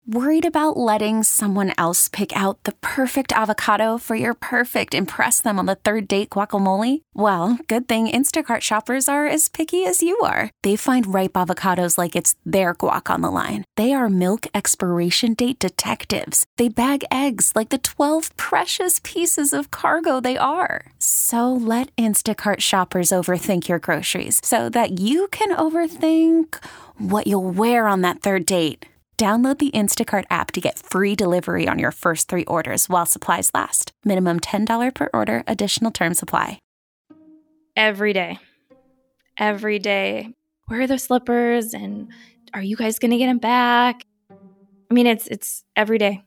Worried about letting someone else pick out the perfect avocado for your perfect impress them on the third date guacamole? Well, good thing Instacart shoppers are as picky as you are. They find ripe avocados like it's their guac on the line. They are milk expiration date detectives. They bag eggs like the 12 precious pieces of cargo they are. So let Instacart shoppers overthink your groceries so that you can overthink what you'll wear on that third date. Download the Instacart app to get free delivery on your first 3 orders while supplies last. Minimum $10 per order. Additional terms apply. Every day. Every day. Where are those slippers? And are you guys going to get them back? I mean, it's every day.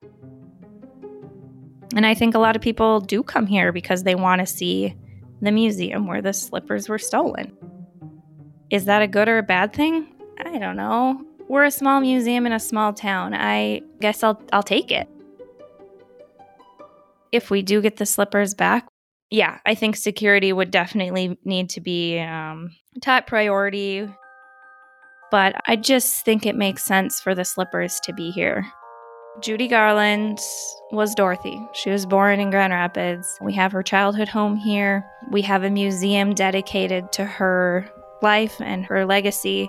And I think a lot of people do come here because they want to see the museum where the slippers were stolen. Is that a good or a bad thing? I don't know. We're a small museum in a small town. I guess I'll take it. If we do get the slippers back, yeah, I think security would definitely need to be top priority. But I just think it makes sense for the slippers to be here. Judy Garland was Dorothy. She was born in Grand Rapids. We have her childhood home here. We have a museum dedicated to her life and her legacy.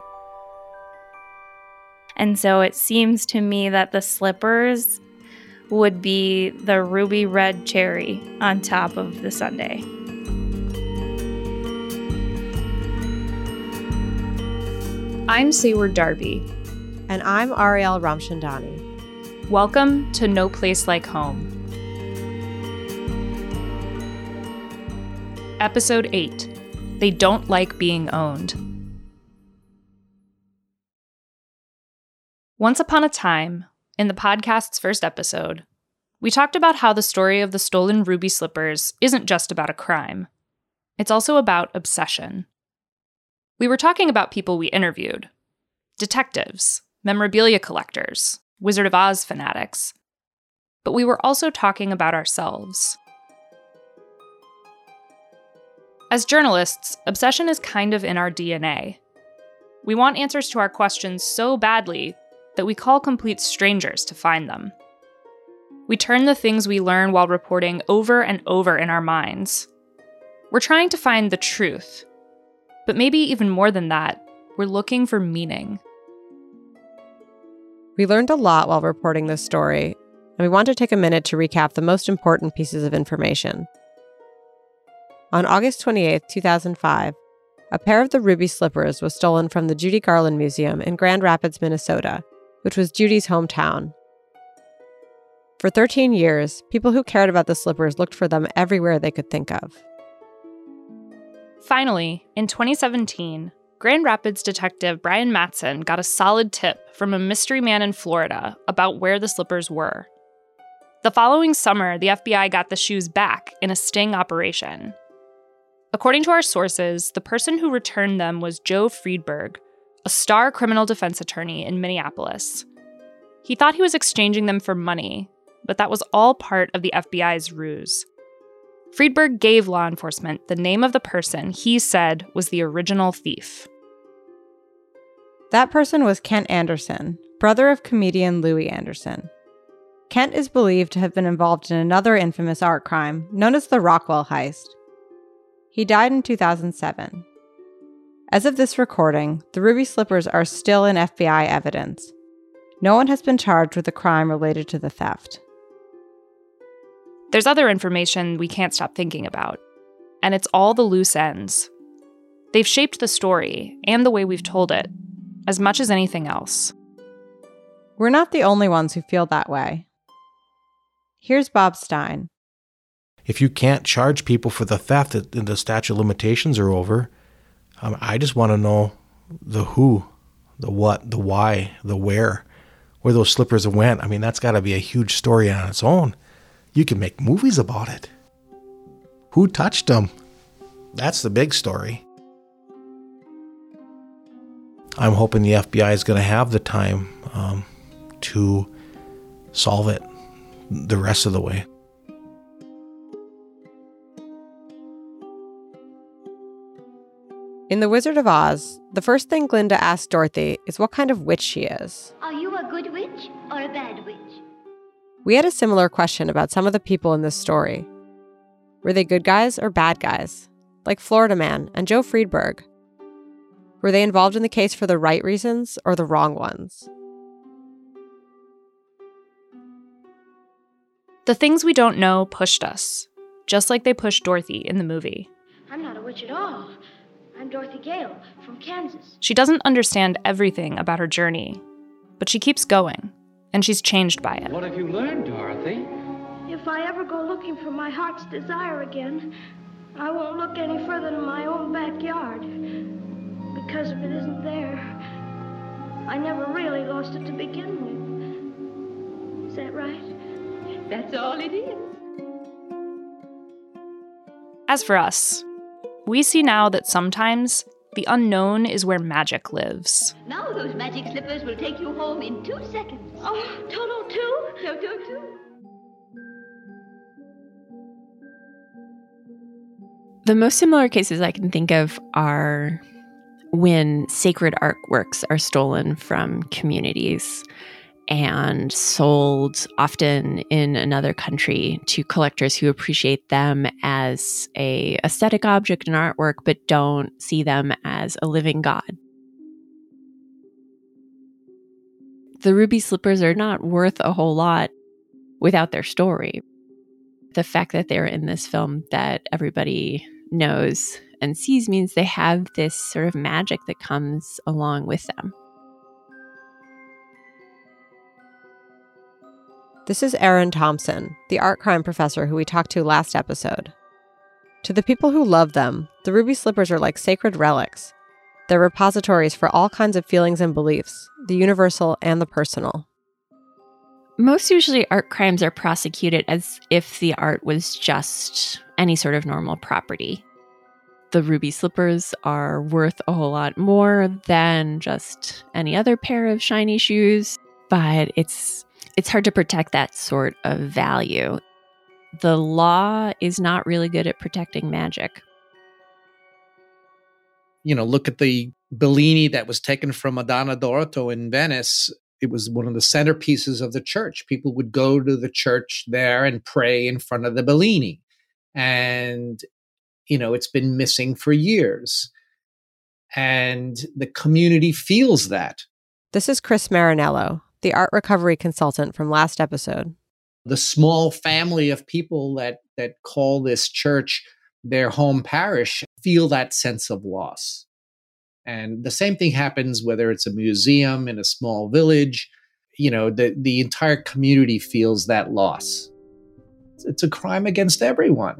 And so it seems to me that the slippers would be the ruby red cherry on top of the sundae. I'm Sayward Darby. And I'm Ariel Ramchandani. Welcome to No Place Like Home. Episode 8. They Don't Like Being Owned. Once upon a time, in the podcast's first episode, we talked about how the story of the stolen ruby slippers isn't just about a crime. It's also about obsession. We were talking about people we interviewed: detectives, memorabilia collectors, Wizard of Oz fanatics. But we were also talking about ourselves. As journalists, obsession is kind of in our DNA. We want answers to our questions so badly that we call complete strangers to find them. We turn the things we learn while reporting over and over in our minds. We're trying to find the truth, but maybe even more than that, we're looking for meaning. We learned a lot while reporting this story, and we want to take a minute to recap the most important pieces of information. On August 28, 2005, a pair of the ruby slippers was stolen from the Judy Garland Museum in Grand Rapids, Minnesota, which was Judy's hometown. For 13 years, people who cared about the slippers looked for them everywhere they could think of. Finally, in 2017, Grand Rapids detective Brian Matson got a solid tip from a mystery man in Florida about where the slippers were. The following summer, the FBI got the shoes back in a sting operation. According to our sources, the person who returned them was Joe Friedberg, a star criminal defense attorney in Minneapolis. He thought he was exchanging them for money, but that was all part of the FBI's ruse. Friedberg gave law enforcement the name of the person he said was the original thief. That person was Kent Anderson, brother of comedian Louis Anderson. Kent is believed to have been involved in another infamous art crime known as the Rockwell heist. He died in 2007. As of this recording, the ruby slippers are still in FBI evidence. No one has been charged with a crime related to the theft. There's other information we can't stop thinking about, and it's all the loose ends. They've shaped the story and the way we've told it, as much as anything else. We're not the only ones who feel that way. Here's Bob Stein. If you can't charge people for the theft and the statute of limitations are over, I just want to know the who, the what, the why, the where those slippers went. I mean, that's got to be a huge story on its own. You can make movies about it. Who touched them? That's the big story. I'm hoping the FBI is going to have the time to solve it the rest of the way. In The Wizard of Oz, the first thing Glinda asks Dorothy is what kind of witch she is. Are you a good witch? witch or a bad witch? We had a similar question about some of the people in this story. Were they good guys or bad guys? Like Florida Man and Joe Friedberg. Were they involved in the case for the right reasons or the wrong ones? The things we don't know pushed us, just like they pushed Dorothy in the movie. I'm not a witch at all. I'm Dorothy Gale from Kansas. She doesn't understand everything about her journey, but she keeps going, and she's changed by it. What have you learned, Dorothy? If I ever go looking for my heart's desire again, I won't look any further than my own backyard. Because if it isn't there, I never really lost it to begin with. Is that right? That's all it is. As for us, we see now that sometimes the unknown is where magic lives. Now those magic slippers will take you home in 2 seconds. Oh, Toto too? Toto too. The most similar cases I can think of are when sacred artworks are stolen from communities and sold, often in another country, to collectors who appreciate them as an aesthetic object and artwork, but don't see them as a living god. The ruby slippers are not worth a whole lot without their story. The fact that they're in this film that everybody knows and sees means they have this sort of magic that comes along with them. This is Erin Thompson, the art crime professor who we talked to last episode. To the people who love them, the ruby slippers are like sacred relics. They're repositories for all kinds of feelings and beliefs, the universal and the personal. Most usually art crimes are prosecuted as if the art was just any sort of normal property. The ruby slippers are worth a whole lot more than just any other pair of shiny shoes, but it's hard to protect that sort of value. The law is not really good at protecting magic. Look at the Bellini that was taken from Madonna d'Orto in Venice. It was one of the centerpieces of the church. People would go to the church there and pray in front of the Bellini. And, it's been missing for years. And the community feels that. This is Chris Marinello, the art recovery consultant from last episode. The small family of people that call this church their home parish feel that sense of loss. And the same thing happens whether it's a museum in a small village. The entire community feels that loss. It's a crime against everyone.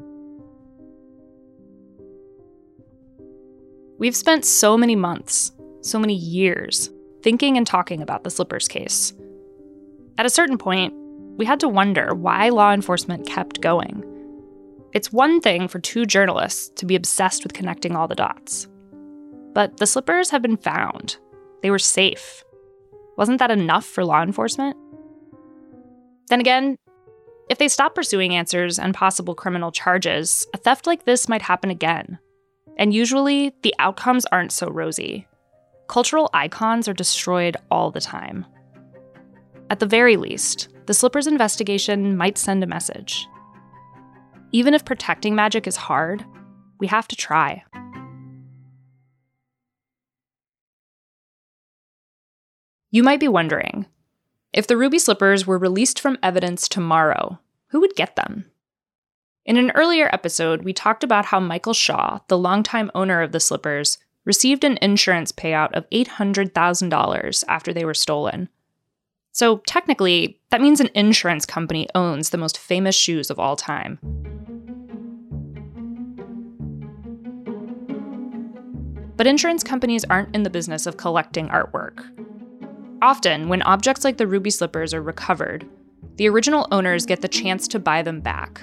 We've spent so many months, so many years, thinking and talking about the Slippers case. At a certain point, we had to wonder why law enforcement kept going. It's one thing for two journalists to be obsessed with connecting all the dots. But the slippers have been found. They were safe. Wasn't that enough for law enforcement? Then again, if they stop pursuing answers and possible criminal charges, a theft like this might happen again. And usually, the outcomes aren't so rosy. Cultural icons are destroyed all the time. At the very least, the Slippers investigation might send a message. Even if protecting magic is hard, we have to try. You might be wondering, if the ruby slippers were released from evidence tomorrow, who would get them? In an earlier episode, we talked about how Michael Shaw, the longtime owner of the slippers, received an insurance payout of $800,000 after they were stolen. So technically, that means an insurance company owns the most famous shoes of all time. But insurance companies aren't in the business of collecting artwork. Often, when objects like the ruby slippers are recovered, the original owners get the chance to buy them back.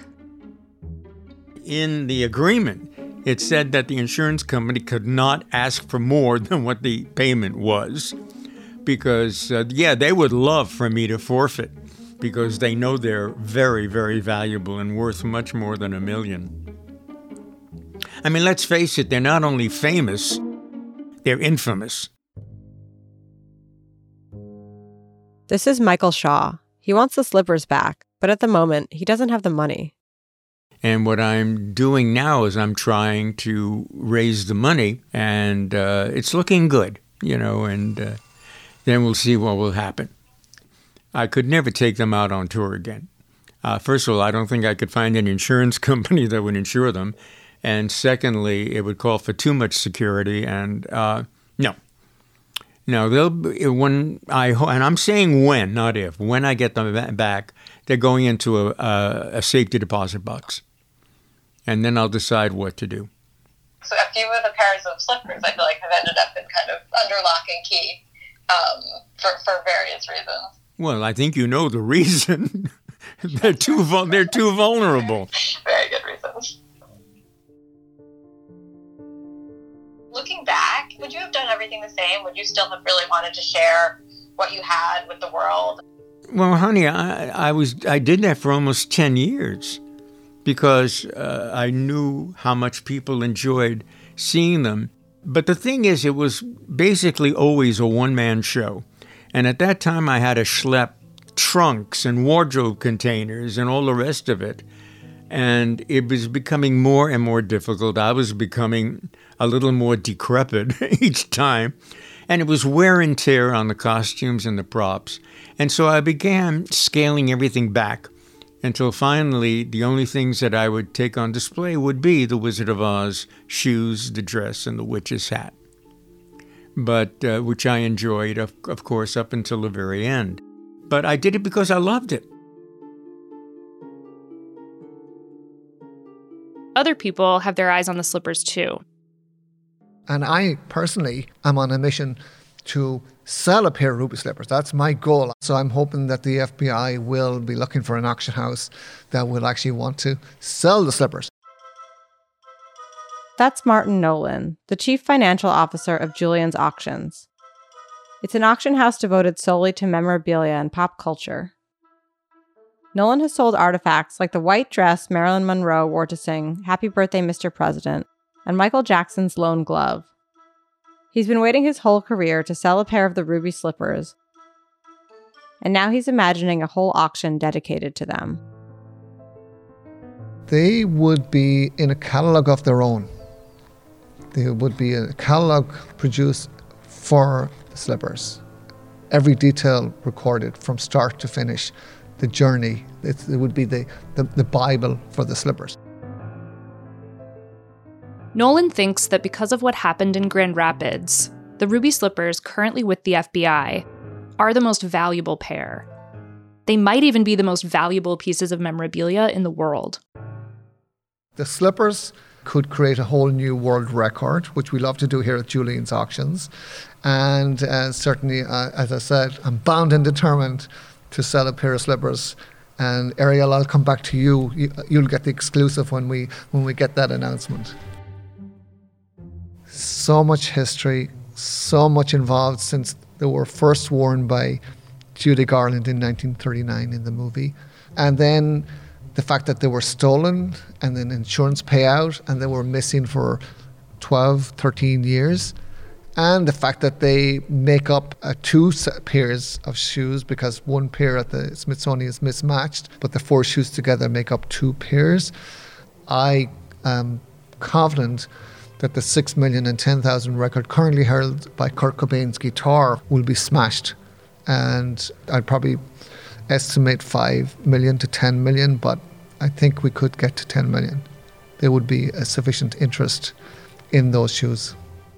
In the agreement, it said that the insurance company could not ask for more than what the payment was because, they would love for me to forfeit because they know they're very, very valuable and worth much more than $1 million. I mean, let's face it, they're not only famous, they're infamous. This is Michael Shaw. He wants the slippers back, but at the moment, he doesn't have the money. And what I'm doing now is I'm trying to raise the money, and it's looking good, and then we'll see what will happen. I could never take them out on tour again. First of all, I don't think I could find an insurance company that would insure them. And secondly, it would call for too much security. And no, they'll be, and I'm saying when, not if. When I get them back, they're going into a safety deposit box. And then I'll decide what to do. So a few of the pairs of slippers, I feel like, have ended up in kind of under lock and key for various reasons. Well, I think you know the reason. They're too vulnerable. Very good reasons. Looking back, would you have done everything the same? Would you still have really wanted to share what you had with the world? Well, honey, I did that for almost 10 years because I knew how much people enjoyed seeing them. But the thing is, it was basically always a one-man show. And at that time, I had to schlep trunks and wardrobe containers and all the rest of it. And it was becoming more and more difficult. I was becoming a little more decrepit each time. And it was wear and tear on the costumes and the props. And so I began scaling everything back until finally the only things that I would take on display would be the Wizard of Oz shoes, the dress, and the witch's hat. But which I enjoyed, of course, up until the very end. But I did it because I loved it. Other people have their eyes on the slippers too. And I personally am on a mission to sell a pair of ruby slippers. That's my goal. So I'm hoping that the FBI will be looking for an auction house that will actually want to sell the slippers. That's Martin Nolan, the chief financial officer of Julien's Auctions. It's an auction house devoted solely to memorabilia and pop culture. Nolan has sold artifacts like the white dress Marilyn Monroe wore to sing Happy Birthday, Mr. President, and Michael Jackson's lone glove. He's been waiting his whole career to sell a pair of the ruby slippers, and now he's imagining a whole auction dedicated to them. They would be in a catalogue of their own. There would be a catalogue produced for the slippers. Every detail recorded from start to finish, the journey. It would be the Bible for the slippers. Nolan thinks that because of what happened in Grand Rapids, the ruby slippers currently with the FBI are the most valuable pair. They might even be the most valuable pieces of memorabilia in the world. The slippers could create a whole new world record, which we love to do here at Julien's Auctions. And certainly, as I said, I'm bound and determined to sell a pair of slippers. And Ariel, I'll come back to you. You'll get the exclusive when we get that announcement. So much history, so much involved since they were first worn by Judy Garland in 1939 in the movie. And then the fact that they were stolen and then insurance payout and they were missing for 12, 13 years. And the fact that they make up two pairs of shoes because one pair at the Smithsonian is mismatched, but the four shoes together make up two pairs. I am confident that the 6,010,000 record currently held by Kurt Cobain's guitar will be smashed. And I'd probably estimate 5 million to 10 million, but I think we could get to 10 million. There would be a sufficient interest in those shoes.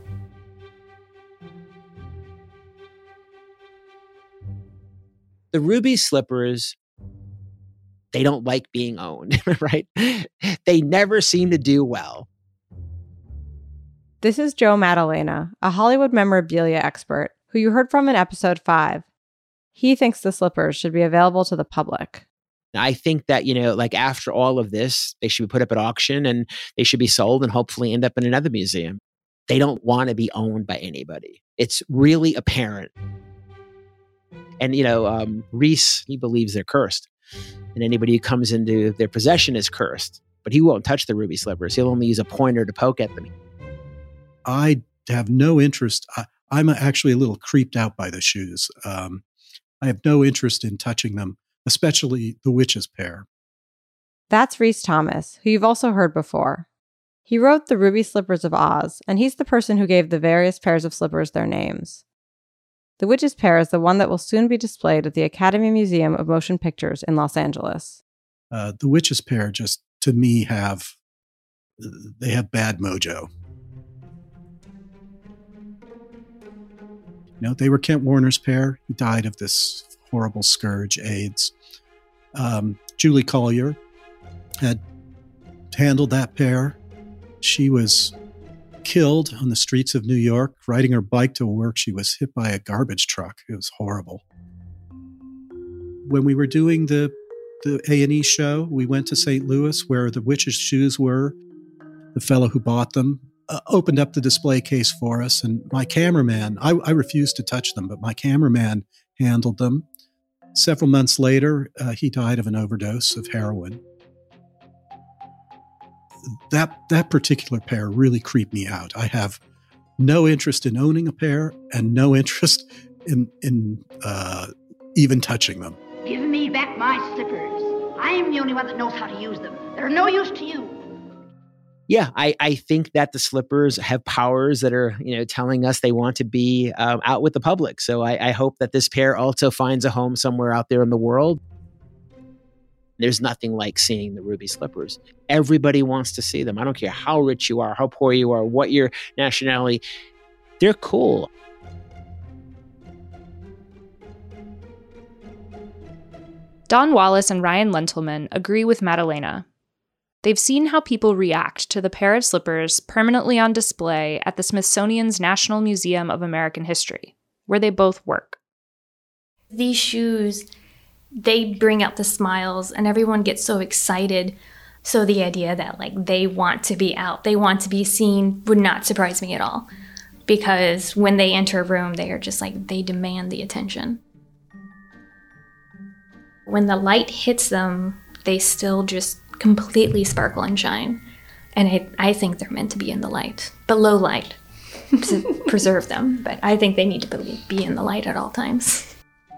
The ruby slippers, they don't like being owned, right? They never seem to do well. This is Joe Maddalena, a Hollywood memorabilia expert who you heard from in episode 5. He thinks the slippers should be available to the public. I think that, like after all of this, they should be put up at auction and they should be sold and hopefully end up in another museum. They don't want to be owned by anybody. It's really apparent. And, Reese, he believes they're cursed. And anybody who comes into their possession is cursed. But he won't touch the ruby slippers. He'll only use a pointer to poke at them. I have no interest. I'm actually a little creeped out by the shoes. I have no interest in touching them, especially the witch's pair. That's Rhys Thomas, who you've also heard before. He wrote The Ruby Slippers of Oz, and he's the person who gave the various pairs of slippers their names. The witch's pair is the one that will soon be displayed at the Academy Museum of Motion Pictures in Los Angeles. The witch's pair just, to me, have bad mojo. They were Kent Warner's pair. He died of this horrible scourge, AIDS. Julie Collier had handled that pair. She was killed on the streets of New York. Riding her bike to work, she was hit by a garbage truck. It was horrible. When we were doing the A&E show, we went to St. Louis where the witch's shoes were. The fellow who bought them opened up the display case for us, and my cameraman, I refused to touch them, but my cameraman handled them. Several months later, he died of an overdose of heroin. That particular pair really creeped me out. I have no interest in owning a pair and no interest in even touching them. Give me back my slippers. I am the only one that knows how to use them. They're no use to you. Yeah, I think that the slippers have powers that are, telling us they want to be out with the public. So I hope that this pair also finds a home somewhere out there in the world. There's nothing like seeing the ruby slippers. Everybody wants to see them. I don't care how rich you are, how poor you are, what your nationality. They're cool. Don Wallace and Ryan Lentilman agree with Madalena. They've seen how people react to the pair of slippers permanently on display at the Smithsonian's National Museum of American History, where they both work. These shoes, they bring out the smiles and everyone gets so excited. So the idea that they want to be out, they want to be seen would not surprise me at all. Because when they enter a room, they are just they demand the attention. When the light hits them, they still just completely sparkle and shine. And I think they're meant to be in the light, below light, to preserve them. But I think they need to be in the light at all times.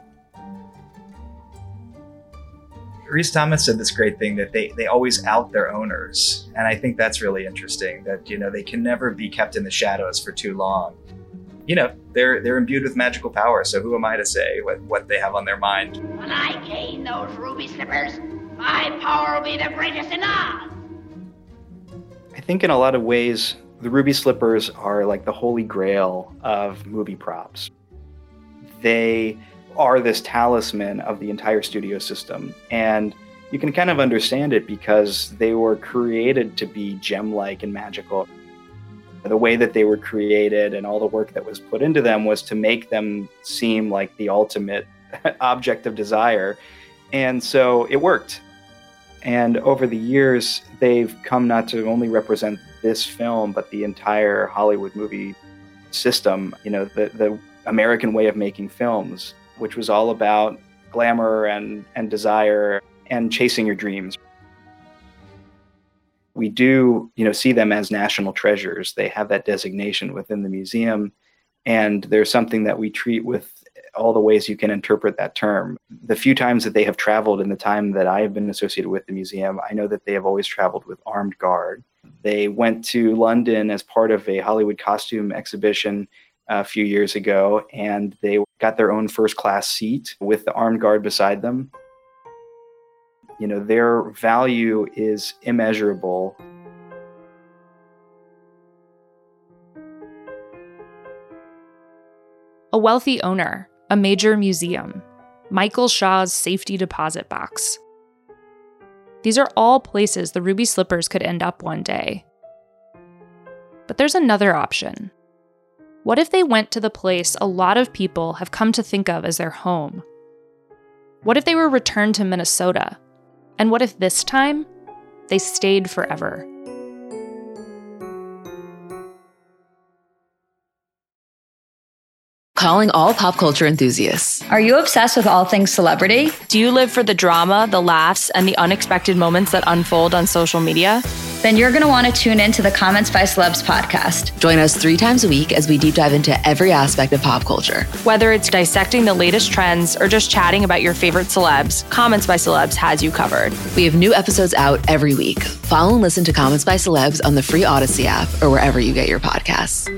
Rhys Thomas said this great thing that they always out their owners. And I think that's really interesting that, they can never be kept in the shadows for too long. They're imbued with magical power. So who am I to say what they have on their mind? When I gain those ruby slippers, my power will be the greatest in Oz. I think in a lot of ways, the ruby slippers are like the holy grail of movie props. They are this talisman of the entire studio system. And you can kind of understand it because they were created to be gem-like and magical. The way that they were created and all the work that was put into them was to make them seem like the ultimate object of desire. And so it worked. And over the years, they've come not to only represent this film, but the entire Hollywood movie system, the American way of making films, which was all about glamour and desire and chasing your dreams. We do, see them as national treasures. They have that designation within the museum, and there's something that we treat with all the ways you can interpret that term. The few times that they have traveled in the time that I have been associated with the museum, I know that they have always traveled with armed guard. They went to London as part of a Hollywood costume exhibition a few years ago, and they got their own first-class seat with the armed guard beside them. Their value is immeasurable. A wealthy owner, a major museum, Michael Shaw's safety deposit box. These are all places the ruby slippers could end up one day. But there's another option. What if they went to the place a lot of people have come to think of as their home? What if they were returned to Minnesota? And what if this time, they stayed forever? Calling all pop culture enthusiasts. Are you obsessed with all things celebrity? Do you live for the drama, the laughs, and the unexpected moments that unfold on social media? then you're going to want to tune into the Comments by Celebs podcast. Join us 3 times a week as we deep dive into every aspect of pop culture. Whether it's dissecting the latest trends or just chatting about your favorite celebs, Comments by Celebs has you covered. We have new episodes out every week. Follow and listen to Comments by Celebs on the free Odyssey app or wherever you get your podcasts.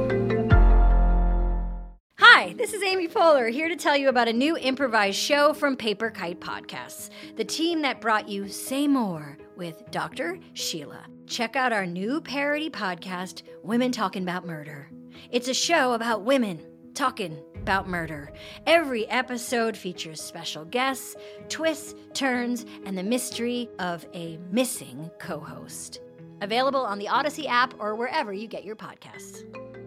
Hi, this is Amy Poehler, here to tell you about a new improvised show from Paper Kite Podcasts, the team that brought you Say More with Dr. Sheila. Check out our new parody podcast, Women Talking About Murder. It's a show about women talking about murder. Every episode features special guests, twists, turns, and the mystery of a missing co-host. Available on the Odyssey app or wherever you get your podcasts.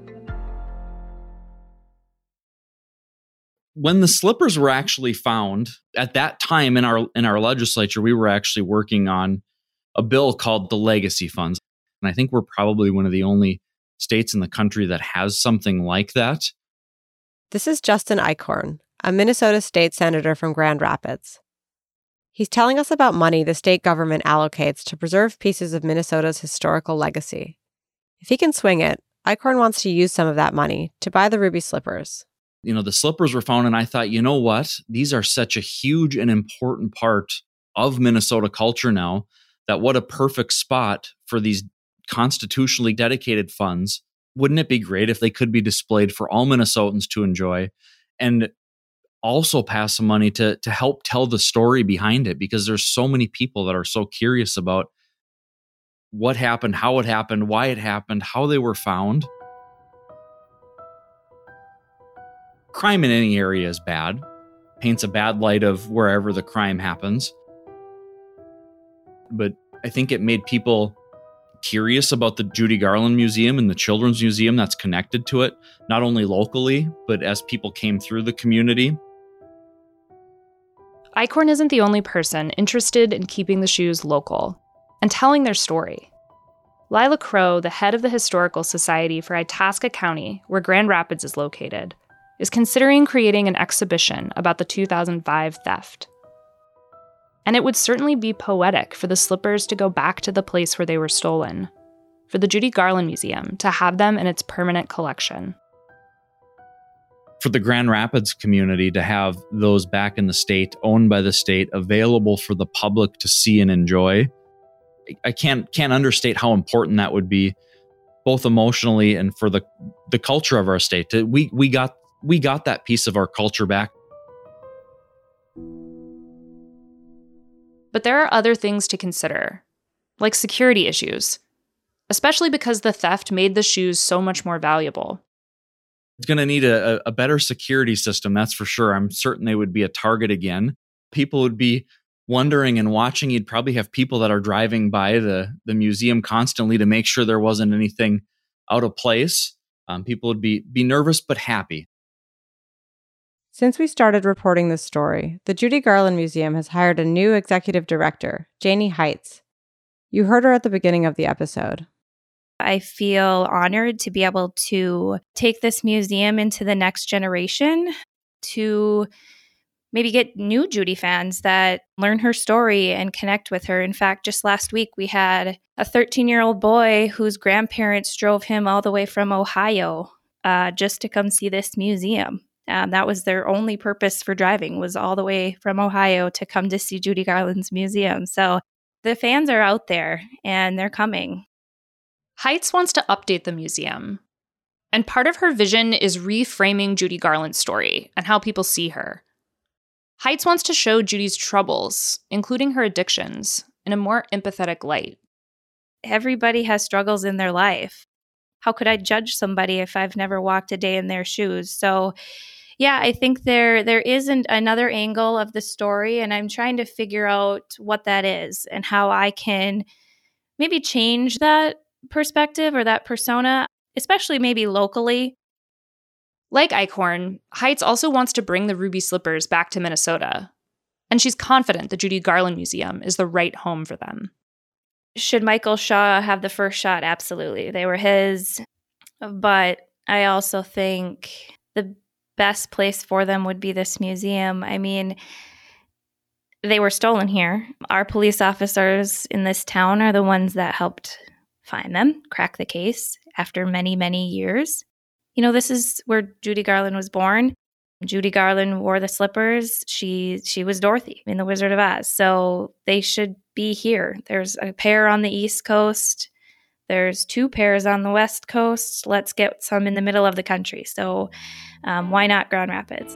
When the slippers were actually found, at that time in our legislature, we were actually working on a bill called the Legacy Funds. And I think we're probably one of the only states in the country that has something like that. This is Justin Eichhorn, a Minnesota state senator from Grand Rapids. He's telling us about money the state government allocates to preserve pieces of Minnesota's historical legacy. If he can swing it, Eichhorn wants to use some of that money to buy the ruby slippers. The slippers were found, and I thought, you know what? These are such a huge and important part of Minnesota culture now, that what a perfect spot for these constitutionally dedicated funds. Wouldn't it be great if they could be displayed for all Minnesotans to enjoy, and also pass some money to help tell the story behind it? Because there's so many people that are so curious about what happened, how it happened, why it happened, how they were found. Crime in any area is bad, paints a bad light of wherever the crime happens. But I think it made people curious about the Judy Garland Museum and the Children's Museum that's connected to it, not only locally, but as people came through the community. Eichhorn isn't the only person interested in keeping the shoes local and telling their story. Lila Crow, the head of the Historical Society for Itasca County, where Grand Rapids is located, is considering creating an exhibition about the 2005 theft. And it would certainly be poetic for the slippers to go back to the place where they were stolen, for the Judy Garland Museum to have them in its permanent collection. For the Grand Rapids community to have those back in the state, owned by the state, available for the public to see and enjoy, I can't understate how important that would be, both emotionally and for the culture of our state. We got that piece of our culture back. But there are other things to consider, like security issues, especially because the theft made the shoes so much more valuable. It's going to need a better security system, that's for sure. I'm certain they would be a target again. People would be wondering and watching. You'd probably have people that are driving by the museum constantly to make sure there wasn't anything out of place. People would be nervous but happy. Since we started reporting this story, the Judy Garland Museum has hired a new executive director, Janie Heitz. You heard her at the beginning of the episode. I feel honored to be able to take this museum into the next generation, to maybe get new Judy fans that learn her story and connect with her. In fact, just last week, we had a 13-year-old boy whose grandparents drove him all the way from Ohio just to come see this museum. That was their only purpose for driving, was all the way from Ohio to come to see Judy Garland's museum. So the fans are out there and they're coming. Heitz wants to update the museum. And part of her vision is reframing Judy Garland's story and how people see her. Heitz wants to show Judy's troubles, including her addictions, in a more empathetic light. Everybody has struggles in their life. How could I judge somebody if I've never walked a day in their shoes? So, yeah, I think there isn't another angle of the story, and I'm trying to figure out what that is and how I can maybe change that perspective or that persona, especially maybe locally. Like Eichhorn, Heitz also wants to bring the ruby slippers back to Minnesota, and she's confident the Judy Garland Museum is the right home for them. Should Michael Shaw have the first shot? Absolutely. They were his. But I also think the best place for them would be this museum. I mean, They were stolen here. Our police officers in this town are the ones that helped find them, crack the case after many, many years. This is where Judy Garland was born. Judy Garland wore the slippers. She was Dorothy in The Wizard of Oz. So they should be here. There's a pair on the East Coast. There's 2 pairs on the West Coast. Let's get some in the middle of the country. So why not Grand Rapids?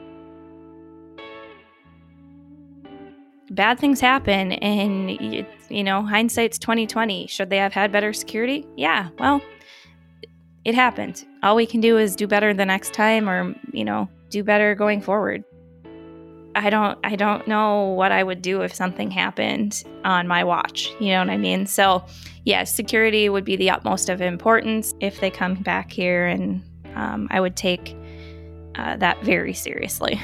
Bad things happen, and hindsight's 2020. Should they have had better security? Yeah, well, it happened. All we can do is do better the next time, or do better going forward. I don't know what I would do if something happened on my watch. You know what I mean? So, yeah, security would be the utmost of importance if they come back here, and I would take that very seriously.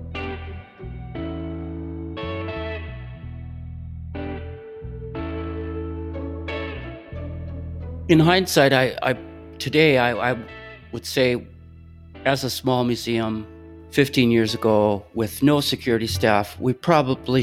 In hindsight, I would say, as a small museum 15 years ago with no security staff, we probably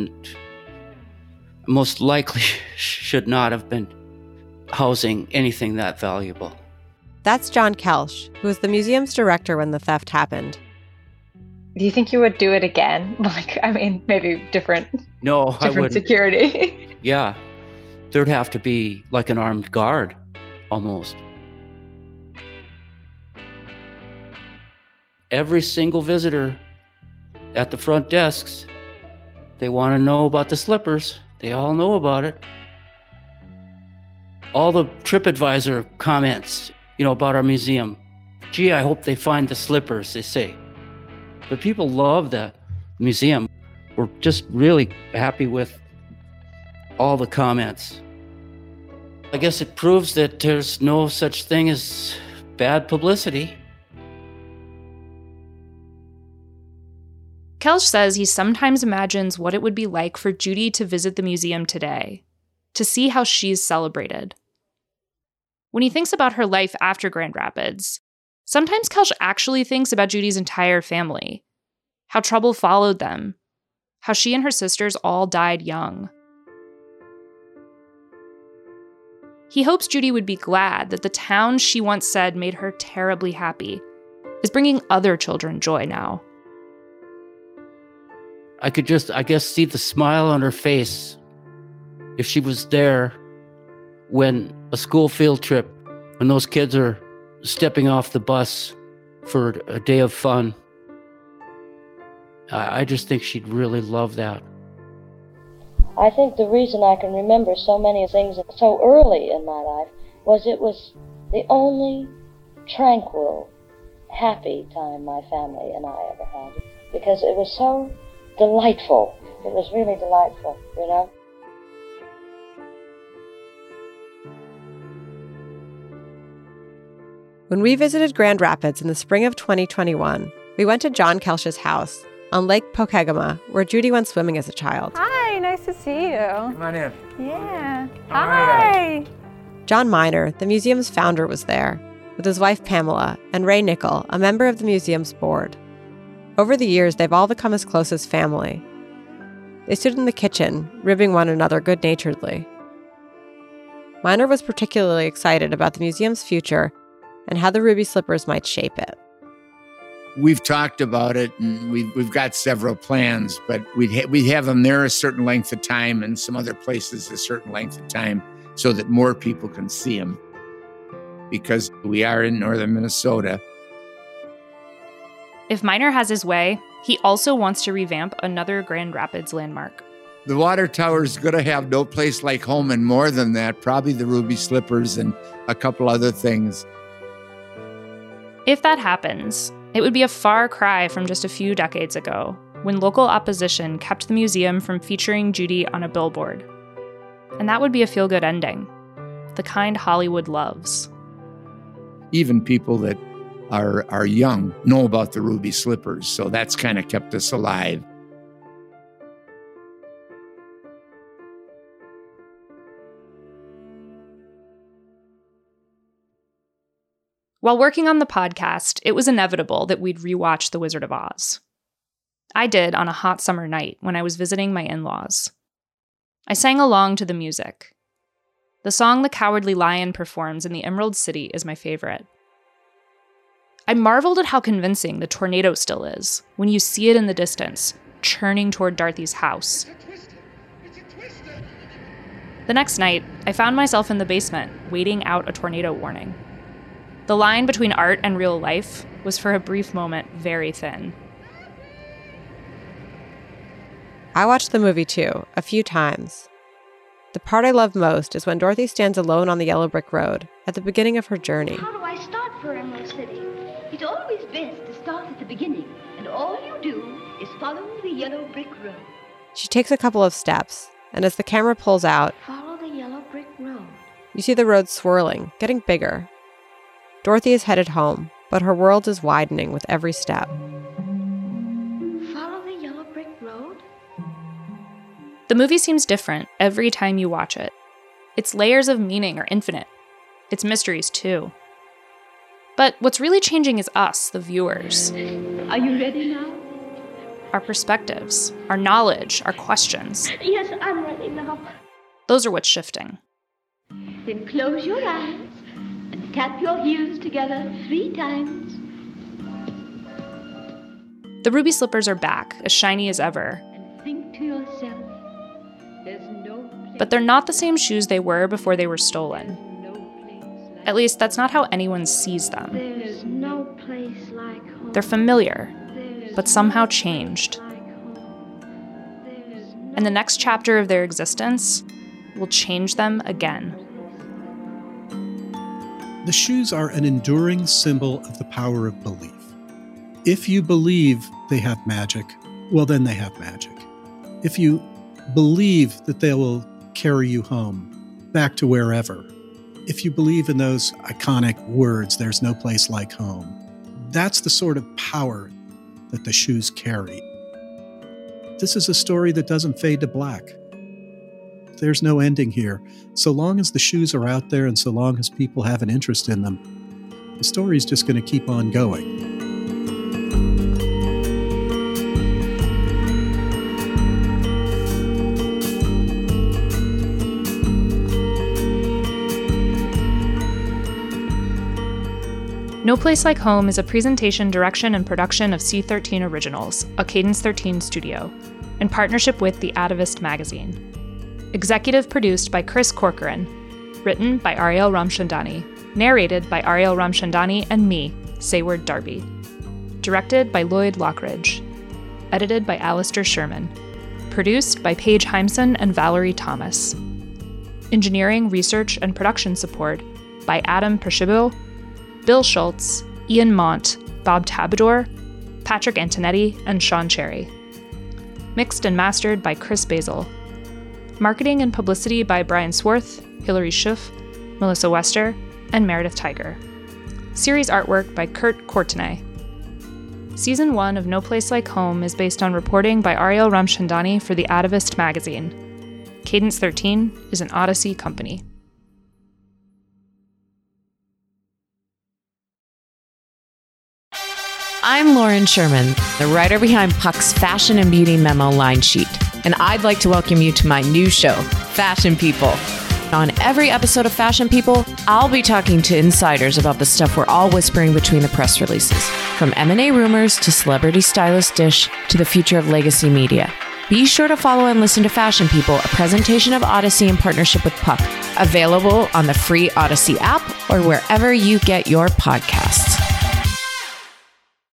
most likely should not have been housing anything that valuable. That's John Kelsch, who was the museum's director when the theft happened. Do you think you would do it again? Maybe different. No, I wouldn't. Security. Yeah. There'd have to be like an armed guard, almost. Every single visitor at the front desks, they want to know about the slippers. They all know about it. All the TripAdvisor comments, about our museum. Gee, I hope they find the slippers, they say. But people love the museum. We're just really happy with all the comments. I guess it proves that there's no such thing as bad publicity. Kelsch says he sometimes imagines what it would be like for Judy to visit the museum today, to see how she's celebrated. When he thinks about her life after Grand Rapids, sometimes Kelsch actually thinks about Judy's entire family, how trouble followed them, how she and her sisters all died young. He hopes Judy would be glad that the town she once said made her terribly happy is bringing other children joy now. I could just, see the smile on her face if she was there when a school field trip, when those kids are stepping off the bus for a day of fun. I just think she'd really love that. I think the reason I can remember so many things so early in my life was it was the only tranquil, happy time my family and I ever had. Because it was so delightful. It was really delightful, When we visited Grand Rapids in the spring of 2021, we went to John Kelsch's house on Lake Pokegama, where Judy went swimming as a child. Hi, nice to see you. Come on in. Yeah. Hi. John Miner, the museum's founder, was there, with his wife Pamela and Ray Nickel, a member of the museum's board. Over the years, they've all become as close as family. They stood in the kitchen, ribbing one another good-naturedly. Miner was particularly excited about the museum's future and how the ruby slippers might shape it. We've talked about it, and we've got several plans, but we have them there a certain length of time and some other places a certain length of time so that more people can see them. Because we are in northern Minnesota. If Miner has his way, he also wants to revamp another Grand Rapids landmark. The water tower is going to have no place like home, and more than that, probably the ruby slippers and a couple other things. If that happens, it would be a far cry from just a few decades ago, when local opposition kept the museum from featuring Judy on a billboard. And that would be a feel-good ending, the kind Hollywood loves. Even people that are young know about the ruby slippers, so that's kind of kept us alive. While working on the podcast, it was inevitable that we'd rewatch The Wizard of Oz. I did on a hot summer night when I was visiting my in-laws. I sang along to the music. The song the Cowardly Lion performs in the Emerald City is my favorite. I marveled at how convincing the tornado still is when you see it in the distance, churning toward Dorothy's house. The next night, I found myself in the basement, waiting out a tornado warning. The line between art and real life was for a brief moment very thin. I watched the movie too, a few times. The part I love most is when Dorothy stands alone on the yellow brick road at the beginning of her journey. How do I start for Emerald City? It's always best to start at the beginning, and all you do is follow the yellow brick road. She takes a couple of steps, and as the camera pulls out, Follow the yellow brick road. you see the road swirling, getting bigger. Dorothy is headed home, but her world is widening with every step. Follow the yellow brick road? The movie seems different every time you watch it. Its layers of meaning are infinite. Its mysteries, too. But what's really changing is us, the viewers. Are you ready now? Our perspectives, our knowledge, our questions. Yes, I'm ready now. Those are what's shifting. Then close your eyes and tap your heels together 3 times. The ruby slippers are back, as shiny as ever. Think to yourself, there's no place. But they're not the same shoes they were before they were stolen. At least, that's not how anyone sees them. There's no place like home. They're familiar, but somehow changed. And the next chapter of their existence will change them again. The shoes are an enduring symbol of the power of belief. If you believe they have magic, well, then they have magic. If you believe that they will carry you home, back to wherever, if you believe in those iconic words, there's no place like home, that's the sort of power that the shoes carry. This is a story that doesn't fade to black. There's no ending here. So long as the shoes are out there and so long as people have an interest in them, the story's just going to keep on going. No Place Like Home is a presentation, direction, and production of C13 Originals, a Cadence 13 studio, in partnership with The Atavist magazine. Executive produced by Chris Corcoran. Written by Ariel Ramchandani. Narrated by Ariel Ramchandani and me, Sayward Darby. Directed by Lloyd Lockridge. Edited by Alistair Sherman. Produced by Paige Heimson and Valerie Thomas. Engineering, research, and production support by Adam Pershibil, Bill Schultz, Ian Mont, Bob Tabador, Patrick Antonetti, and Sean Cherry. Mixed and mastered by Chris Basil. Marketing and publicity by Brian Swarth, Hilary Schuff, Melissa Wester, and Meredith Tiger. Series artwork by Kurt Courtenay. Season 1 of No Place Like Home is based on reporting by Ariel Ramchandani for The Atavist magazine. Cadence 13 is an Odyssey company. I'm Lauren Sherman, the writer behind Puck's Fashion and Beauty Memo line sheet, and I'd like to welcome you to my new show, Fashion People. On every episode of Fashion People, I'll be talking to insiders about the stuff we're all whispering between the press releases, from M&A rumors to celebrity stylist dish to the future of legacy media. Be sure to follow and listen to Fashion People, a presentation of Odyssey in partnership with Puck, available on the free Odyssey app or wherever you get your podcasts.